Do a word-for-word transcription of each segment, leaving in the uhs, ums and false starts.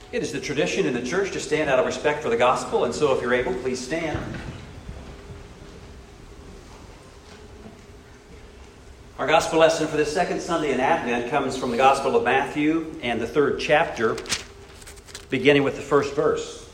It is the tradition in the church to stand out of respect for the gospel, and so if you're able, please stand. Our gospel lesson for the second Sunday in Advent comes from the Gospel of Matthew and the third chapter, beginning with the first verse.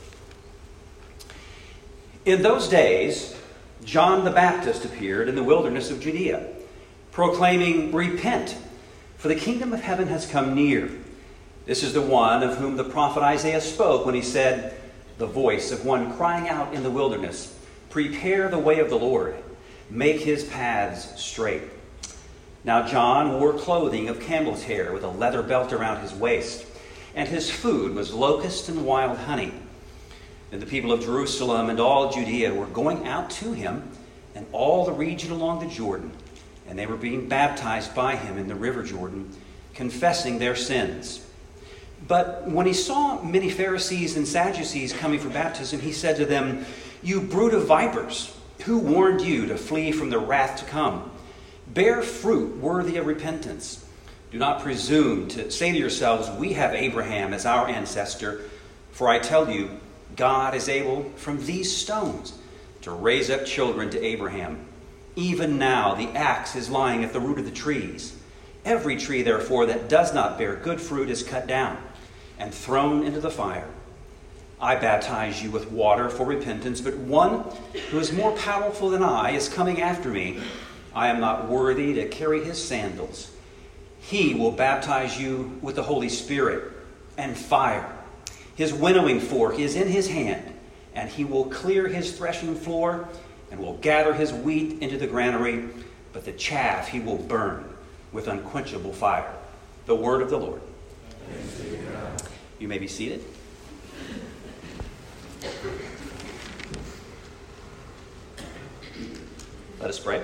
In those days, John the Baptist appeared in the wilderness of Judea, proclaiming, "Repent, for the kingdom of heaven has come near. This is the one of whom the prophet Isaiah spoke when he said, 'The voice of one crying out in the wilderness, prepare the way of the Lord, make his paths straight.' Now John wore clothing of camel's hair with a leather belt around his waist, and his food was locusts and wild honey. And the people of Jerusalem and all Judea were going out to him, and all the region along the Jordan, and they were being baptized by him in the river Jordan, confessing their sins. But when he saw many Pharisees and Sadducees coming for baptism, he said to them, 'You brood of vipers, who warned you to flee from the wrath to come? Bear fruit worthy of repentance. Do not presume to say to yourselves, we have Abraham as our ancestor. For I tell you, God is able from these stones to raise up children to Abraham. Even now the axe is lying at the root of the trees. Every tree, therefore, that does not bear good fruit is cut down and thrown into the fire. I baptize you with water for repentance, but one who is more powerful than I is coming after me. I am not worthy to carry his sandals. He will baptize you with the Holy Spirit and fire. His winnowing fork is in his hand, and he will clear his threshing floor and will gather his wheat into the granary, but the chaff he will burn with unquenchable fire.'" The word of the Lord. You may be seated. Let us pray.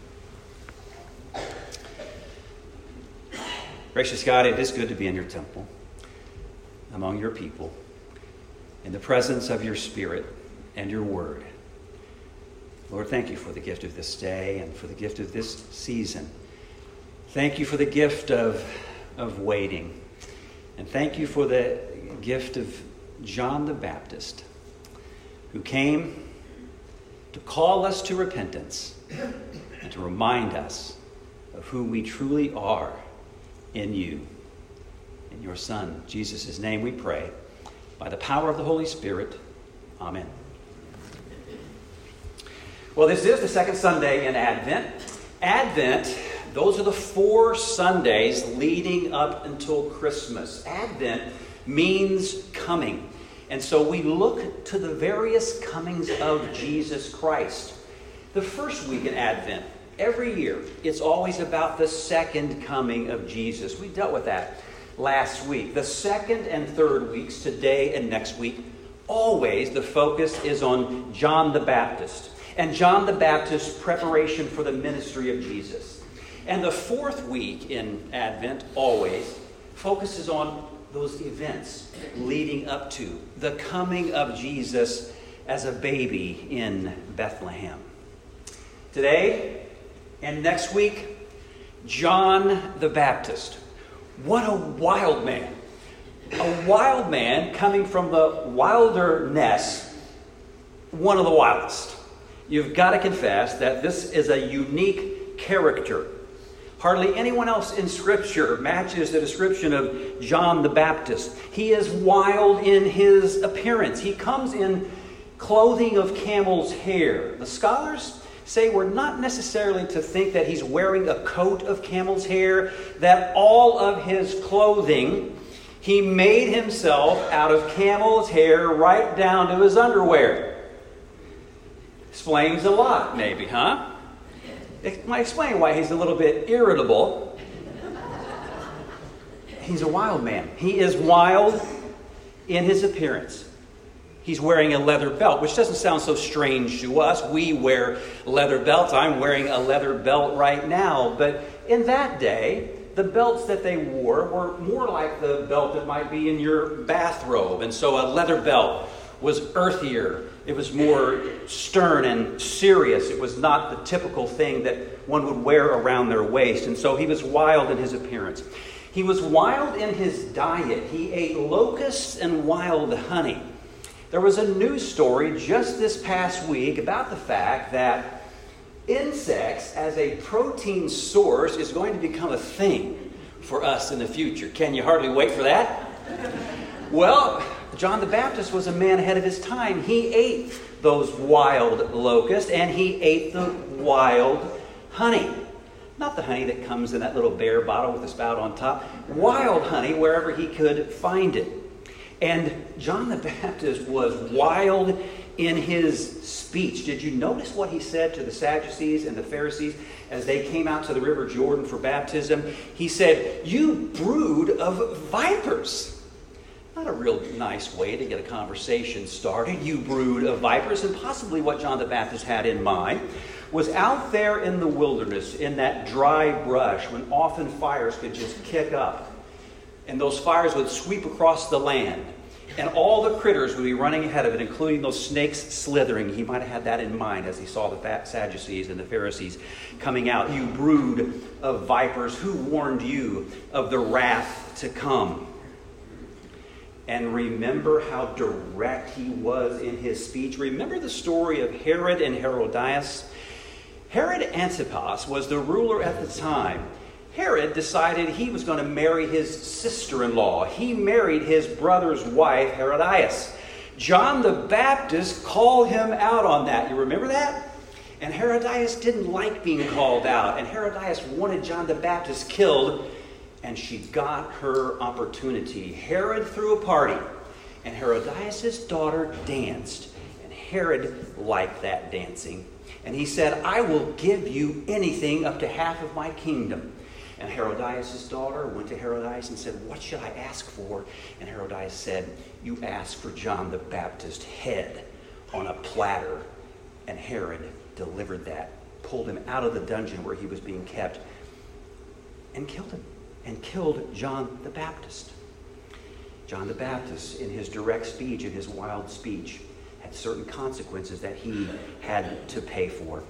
Gracious God, it is good to be in your temple, among your people, in the presence of your Spirit and your word. Lord, thank you for the gift of this day and for the gift of this season. Thank you for the gift of, of waiting. And thank you for the gift of John the Baptist, who came to call us to repentance and to remind us of who we truly are in you. In your Son, Jesus' name we pray. By the power of the Holy Spirit. Amen. Well, this is the second Sunday in Advent. Advent, those are the four Sundays leading up until Christmas. Advent means coming. And so we look to the various comings of Jesus Christ. The first week in Advent, every year, it's always about the second coming of Jesus. We dealt with that last week. The second and third weeks, today and next week, always the focus is on John the Baptist. And John the Baptist's preparation for the ministry of Jesus. And the fourth week in Advent always focuses on those events leading up to the coming of Jesus as a baby in Bethlehem. Today and next week, John the Baptist. What a wild man. A wild man coming from the wilderness, one of the wildest. You've got to confess that this is a unique character. Hardly anyone else in Scripture matches the description of John the Baptist. He is wild in his appearance. He comes in clothing of camel's hair. The scholars say we're not necessarily to think that he's wearing a coat of camel's hair, that all of his clothing, he made himself out of camel's hair right down to his underwear. Explains a lot, maybe, huh? It might explain why he's a little bit irritable. He's a wild man. He is wild in his appearance. He's wearing a leather belt, which doesn't sound so strange to us. We wear leather belts. I'm wearing a leather belt right now. But in that day, the belts that they wore were more like the belt that might be in your bathrobe. And so a leather belt was earthier. It was more stern and serious. It was not the typical thing that one would wear around their waist. And so he was wild in his appearance. He was wild in his diet. He ate locusts and wild honey. There was a news story just this past week about the fact that insects as a protein source is going to become a thing for us in the future. Can you hardly wait for that? Well, John the Baptist was a man ahead of his time. He ate those wild locusts and he ate the wild honey. Not the honey that comes in that little bear bottle with the spout on top. Wild honey wherever he could find it. And John the Baptist was wild in his speech. Did you notice what he said to the Sadducees and the Pharisees as they came out to the River Jordan for baptism? He said, "You brood of vipers." Not a real nice way to get a conversation started. You brood of vipers. And possibly what John the Baptist had in mind was out there in the wilderness, in that dry brush, when often fires could just kick up. And those fires would sweep across the land. And all the critters would be running ahead of it, including those snakes slithering. He might have had that in mind as he saw the Sadducees and the Pharisees coming out. "You brood of vipers, who warned you of the wrath to come?" And remember how direct he was in his speech. Remember the story of Herod and Herodias? Herod Antipas was the ruler at the time. Herod decided he was going to marry his sister-in-law. He married his brother's wife, Herodias. John the Baptist called him out on that. You remember that? And Herodias didn't like being called out. And Herodias wanted John the Baptist killed. And she got her opportunity. Herod threw a party. And Herodias' daughter danced. And Herod liked that dancing. And he said, "I will give you anything up to half of my kingdom." And Herodias' daughter went to Herodias and said, "What should I ask for?" And Herodias said, "You ask for John the Baptist's head on a platter." And Herod delivered that, pulled him out of the dungeon where he was being kept, and killed him, and killed John the Baptist. John the Baptist, in his direct speech, in his wild speech, had certain consequences that he had to pay for.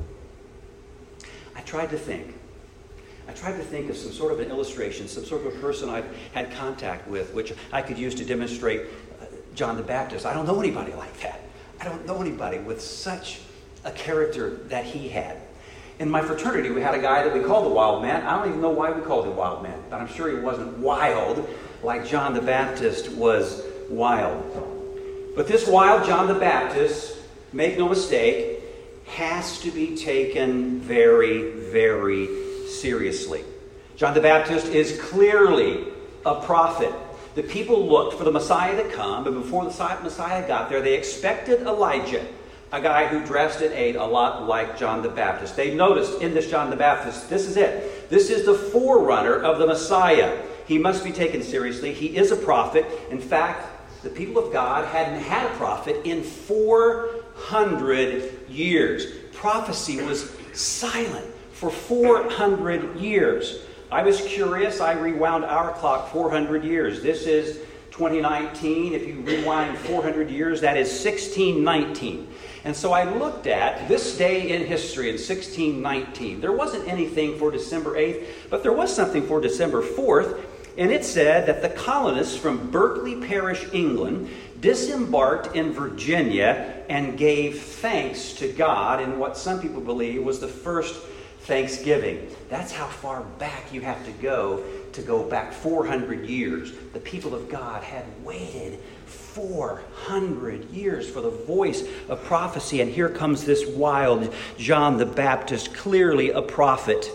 I tried to think. I tried to think of some sort of an illustration, some sort of a person I've had contact with, which I could use to demonstrate uh, John the Baptist. I don't know anybody like that. I don't know anybody with such a character that he had. In my fraternity, we had a guy that we called the Wild Man. I don't even know why we called him Wild Man, but I'm sure he wasn't wild like John the Baptist was wild. But this wild John the Baptist, make no mistake, has to be taken very, very seriously. John the Baptist is clearly a prophet. The people looked for the Messiah to come, but before the Messiah got there, they expected Elijah, a guy who dressed and ate a lot like John the Baptist. They noticed in this John the Baptist, this is it. This is the forerunner of the Messiah. He must be taken seriously. He is a prophet. In fact, the people of God hadn't had a prophet in four hundred years. Prophecy was silent for four hundred years. I was curious. I rewound our clock four hundred years. This is twenty nineteen. If you rewind four hundred years, that is sixteen nineteen. And so I looked at this day in history in sixteen nineteen. There wasn't anything for December eighth, but there was something for December fourth. And it said that the colonists from Berkeley Parish, England, disembarked in Virginia and gave thanks to God in what some people believe was the first Thanksgiving. That's how far back you have to go to go back four hundred years. The people of God had waited four hundred years for the voice of prophecy. And here comes this wild John the Baptist, clearly a prophet.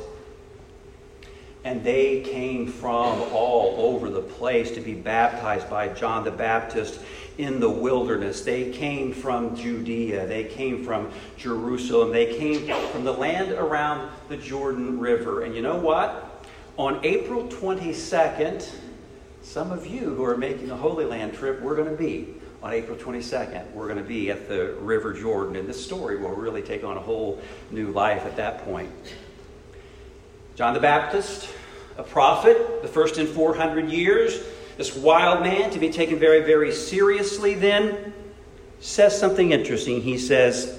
And they came from all over the place to be baptized by John the Baptist in the wilderness. They came from Judea. They came from Jerusalem. They came from the land around the Jordan River. And you know what? On April twenty-second, some of you who are making a Holy Land trip, we're going to be. On April twenty-second, we're going to be at the River Jordan. And this story will really take on a whole new life at that point. John the Baptist, a prophet, the first in four hundred years. This wild man to be taken very, very seriously then says something interesting. He says,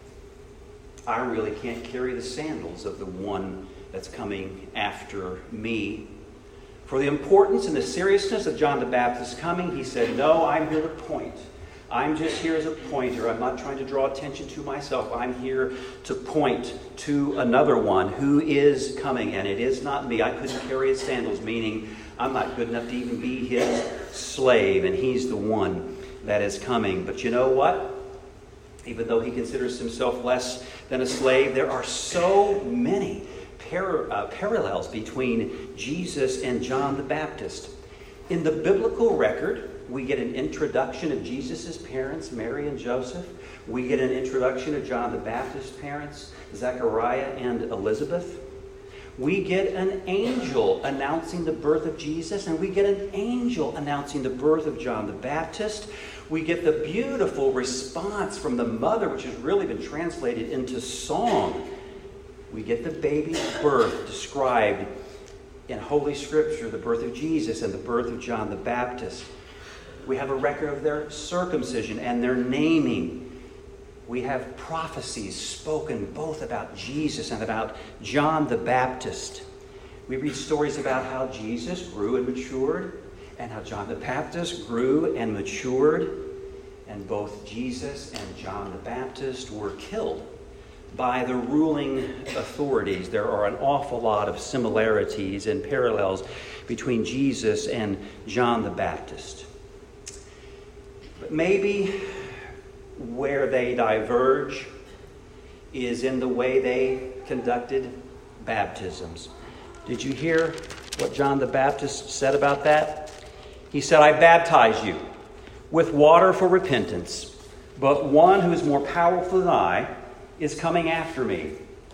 I really can't carry the sandals of the one that's coming after me. For the importance and the seriousness of John the Baptist's coming, he said, no, I'm here to point. I'm just here as a pointer. I'm not trying to draw attention to myself. I'm here to point to another one who is coming, and it is not me. I couldn't carry his sandals, meaning I'm not good enough to even be his slave, and he's the one that is coming. But you know what? Even though he considers himself less than a slave, there are so many par- uh, parallels between Jesus and John the Baptist. In the biblical record, we get an introduction of Jesus' parents, Mary and Joseph. We get an introduction of John the Baptist's parents, Zechariah and Elizabeth. We get an angel announcing the birth of Jesus, and we get an angel announcing the birth of John the Baptist. We get the beautiful response from the mother, which has really been translated into song. We get the baby's birth described in Holy Scripture, the birth of Jesus and the birth of John the Baptist. We have a record of their circumcision and their naming. We have prophecies spoken both about Jesus and about John the Baptist. We read stories about how Jesus grew and matured, and how John the Baptist grew and matured. And both Jesus and John the Baptist were killed by the ruling authorities. There are an awful lot of similarities and parallels between Jesus and John the Baptist. But maybe where they diverge is in the way they conducted baptisms. Did you hear what John the Baptist said about that? He said, I baptize you with water for repentance, but one who is more powerful than I is coming after me.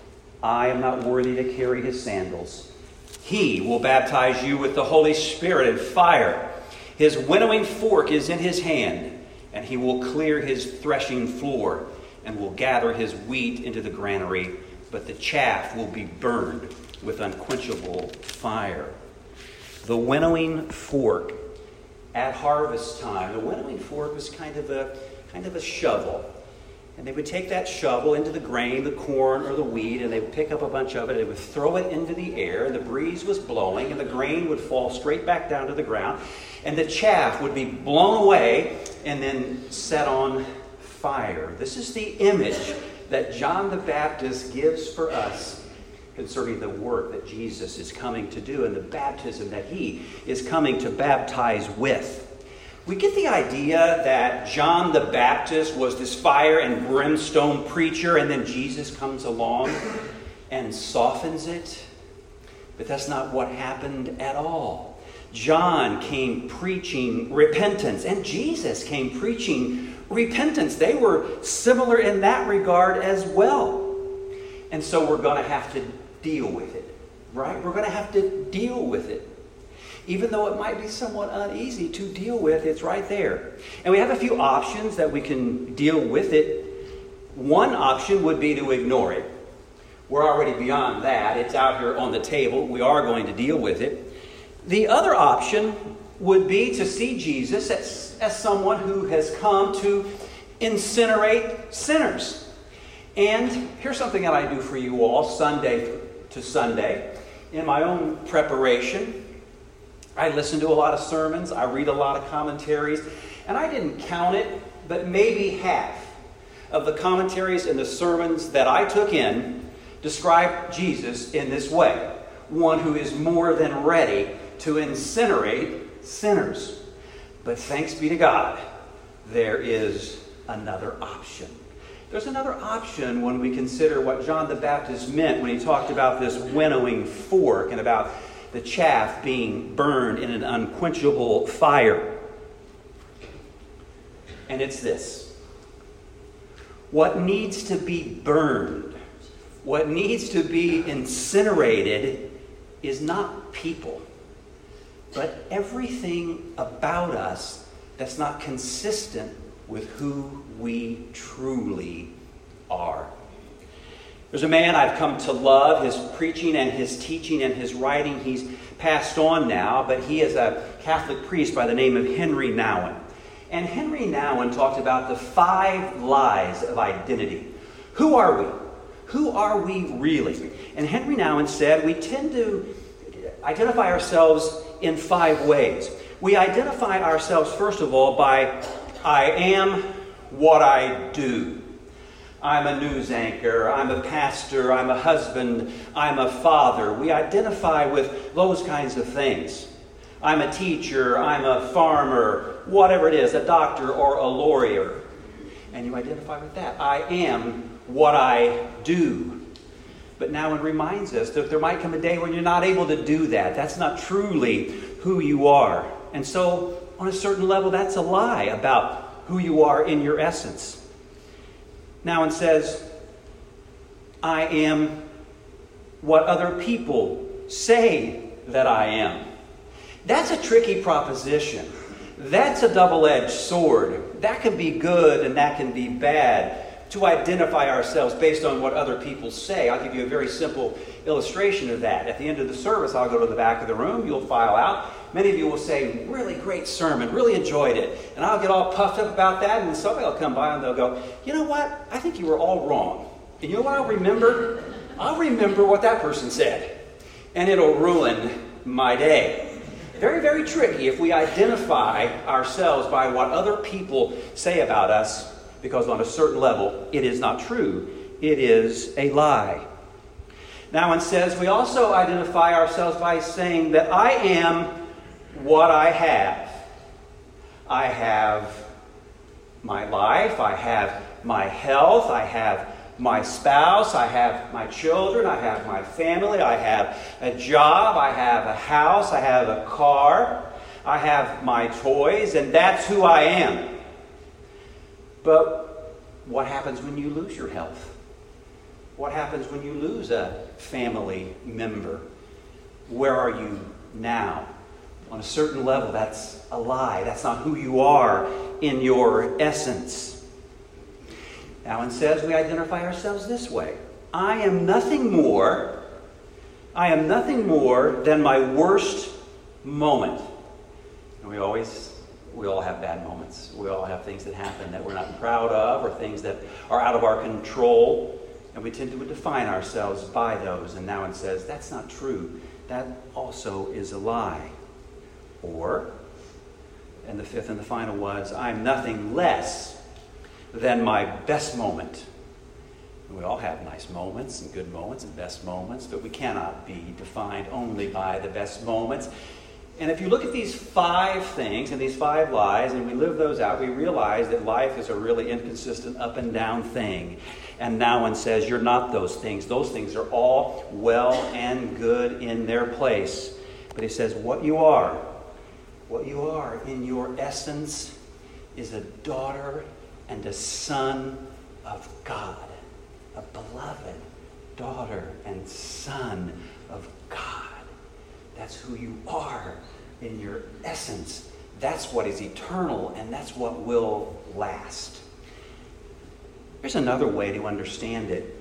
I am not worthy to carry his sandals. He will baptize you with the Holy Spirit and fire. His winnowing fork is in his hand, and he will clear his threshing floor and will gather his wheat into the granary, but the chaff will be burned with unquenchable fire. The winnowing fork at harvest time. The winnowing fork was kind of a kind of a shovel. And they would take that shovel into the grain, the corn, or the wheat, and they would pick up a bunch of it, and they would throw it into the air, and the breeze was blowing, and the grain would fall straight back down to the ground, and the chaff would be blown away and then set on fire. This is the image that John the Baptist gives for us concerning the work that Jesus is coming to do and the baptism that he is coming to baptize with. We get the idea that John the Baptist was this fire and brimstone preacher, and then Jesus comes along and softens it. But that's not what happened at all. John came preaching repentance, and Jesus came preaching repentance. They were similar in that regard as well. And so we're going to have to deal with it, right? We're going to have to deal with it. Even though it might be somewhat uneasy to deal with, it's right there. And we have a few options that we can deal with it. One option would be to ignore it. We're already beyond that. It's out here on the table. We are going to deal with it. The other option would be to see Jesus as, as someone who has come to incinerate sinners. And here's something that I do for you all Sunday to Sunday. In my own preparation, I listen to a lot of sermons, I read a lot of commentaries, and I didn't count it, but maybe half of the commentaries and the sermons that I took in describe Jesus in this way. One who is more than ready to incinerate sinners. But thanks be to God, there is another option. There's another option when we consider what John the Baptist meant when he talked about this winnowing fork and about the chaff being burned in an unquenchable fire. And it's this. What needs to be burned, what needs to be incinerated is not people, but everything about us that's not consistent with who we truly are. There's a man I've come to love, his preaching and his teaching and his writing. He's passed on now, but he is a Catholic priest by the name of Henry Nouwen. And Henry Nouwen talked about the five lies of identity. Who are we? Who are we really? And Henry Nouwen said we tend to identify ourselves in five ways. We identify ourselves, first of all, by I am what I do. I'm a news anchor, I'm a pastor, I'm a husband, I'm a father. We identify with those kinds of things. I'm a teacher, I'm a farmer, whatever it is, a doctor or a lawyer. And you identify with that. I am what I do. But now it reminds us that there might come a day when you're not able to do that. That's not truly who you are. And so, on a certain level, that's a lie about who you are in your essence. Now it says, I am what other people say that I am. That's a tricky proposition. That's a double-edged sword. That can be good and that can be bad. To identify ourselves based on what other people say. I'll give you a very simple illustration of that. At the end of the service, I'll go to the back of the room. You'll file out. Many of you will say, really great sermon, really enjoyed it. And I'll get all puffed up about that, and somebody will come by and they'll go, you know what? I think you were all wrong. And you know what I'll remember? I'll remember what that person said. And it'll ruin my day. Very, very tricky if we identify ourselves by what other people say about us, because on a certain level, it is not true. It is a lie. Now it says we also identify ourselves by saying that I am what I have. I have my life, I have my health, I have my spouse, I have my children, I have my family, I have a job, I have a house, I have a car, I have my toys, and that's who I am. But what happens when you lose your health? What happens when you lose a family member? Where are you now? On a certain level, that's a lie. That's not who you are in your essence. Now it says we identify ourselves this way. I am nothing more, I am nothing more than my worst moment. And we always We all have bad moments. We all have things that happen that we're not proud of, or things that are out of our control. And we tend to define ourselves by those. And now it says, that's not true. That also is a lie. Or, and the fifth and the final was, I'm nothing less than my best moment. And we all have nice moments and good moments and best moments, but we cannot be defined only by the best moments. And if you look at these five things and these five lies, and we live those out, we realize that life is a really inconsistent up and down thing. And now one says, you're not those things. Those things are all well and good in their place. But he says, what you are, what you are in your essence is a daughter and a son of God. A beloved daughter and son of God. That's who you are in your essence. That's what is eternal, and that's what will last. Here's another way to understand it.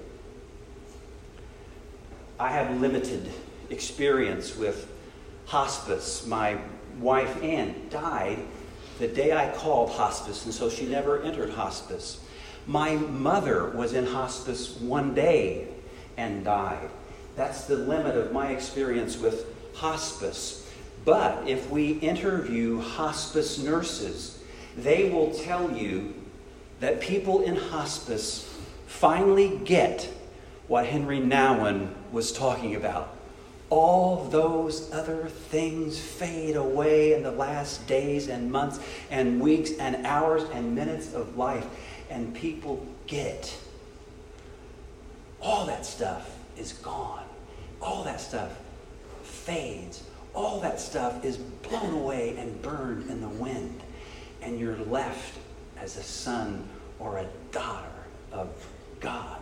I have limited experience with hospice. My wife, Ann, died the day I called hospice, and so she never entered hospice. My mother was in hospice one day and died. That's the limit of my experience with hospice. But if we interview hospice nurses, they will tell you that people in hospice finally get what Henry Nouwen was talking about. All those other things fade away in the last days and months and weeks and hours and minutes of life, and people get all that stuff is gone. All that stuff fades. All that stuff is blown away and burned in the wind. And you're left as a son or a daughter of God.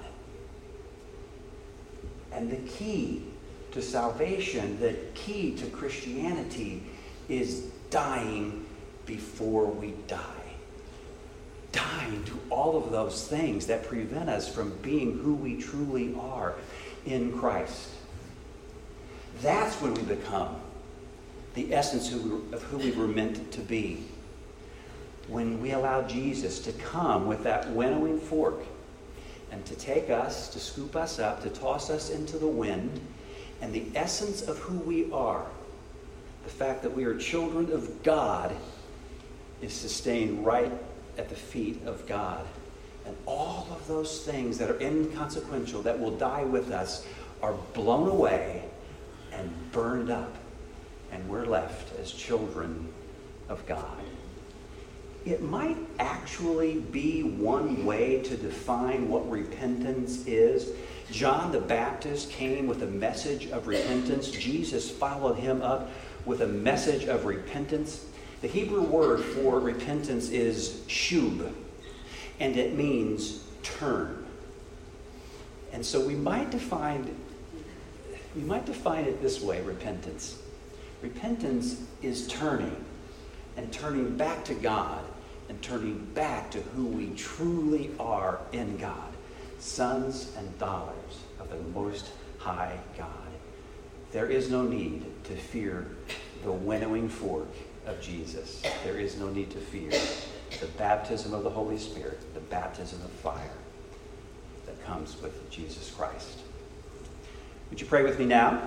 And the key to salvation, the key to Christianity, is dying before we die. Dying to all of those things that prevent us from being who we truly are in Christ. That's when we become the essence of who we were meant to be. When we allow Jesus to come with that winnowing fork and to take us, to scoop us up, to toss us into the wind, and the essence of who we are, the fact that we are children of God is sustained right at the feet of God. And all of those things that are inconsequential, that will die with us, are blown away and burned up. And we're left as children of God. It might actually be one way to define what repentance is. John the Baptist came with a message of repentance. Jesus followed him up with a message of repentance. The Hebrew word for repentance is shub, and it means turn. And so we might define, we might define it this way, repentance. Repentance is turning, and turning back to God, and turning back to who we truly are in God, sons and daughters of the Most High God. There is no need to fear the winnowing fork of Jesus. There is no need to fear the baptism of the Holy Spirit, the baptism of fire that comes with Jesus Christ. Would you pray with me now?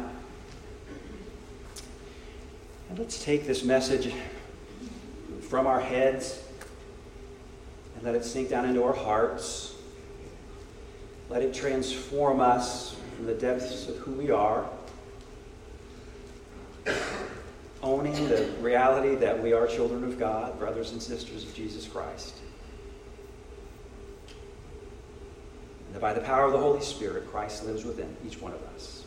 And let's take this message from our heads and let it sink down into our hearts. Let it transform us from the depths of who we are, owning the reality that we are children of God, brothers and sisters of Jesus Christ. And that by the power of the Holy Spirit, Christ lives within each one of us.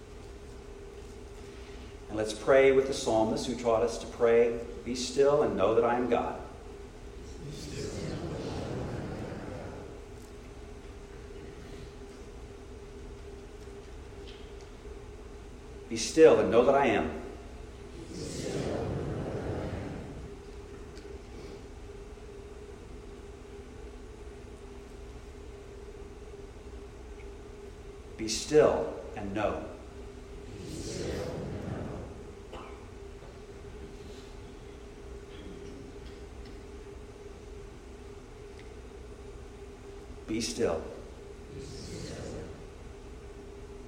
And let's pray with the psalmist who taught us to pray, "Be still and know that I am God." Be still and know that I am. Be still and know. Be still.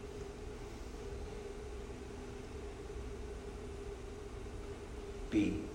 Be